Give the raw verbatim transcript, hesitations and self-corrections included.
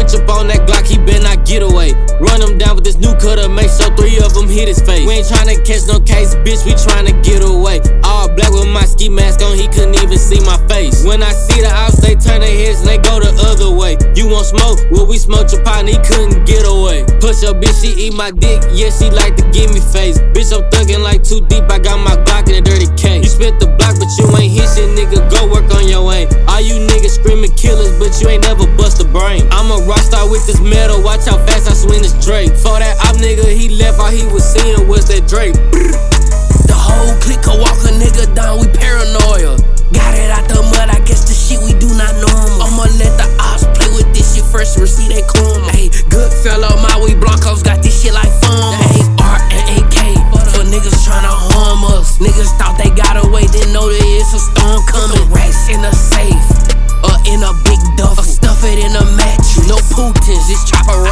switch up on that Glock, he better not get away. Run him down with this new cutter, make sure three of them hit his face. We ain't tryna catch no case, bitch, we tryna get away. All black with my ski mask on, he couldn't even see my face. When I see the ops, they turn their heads and they go the other way. You want smoke? Well, we smoked your pot and he couldn't get away. Push up, bitch, she eat my dick, yeah, she like to give me face. Bitch, I'm thuggin' like too deep, I got my Glock in a dirty case. You spent the block, but you ain't hit shit, nigga, go work on your aim. All you niggas screaming killers, but you ain't never bust a brain. I'm a rock star with this metal, watch how fast I swing this Drake. For that op nigga, he left, all he was seeing was that Drake. The whole clique could walk a nigga down, we paranoia. Got it out the mud, I guess the shit we do not normal. I'ma let the ops play with this shit first and receive they karma. Ayy, good fella, Maui Blancos got this shit like fun. Ayy, R and A K for niggas tryna harm us. Niggas thought they got away, didn't know there is a storm coming. Racks in a safe, or in a big duffel. Stuff it in a mattress. No Putins, this chopper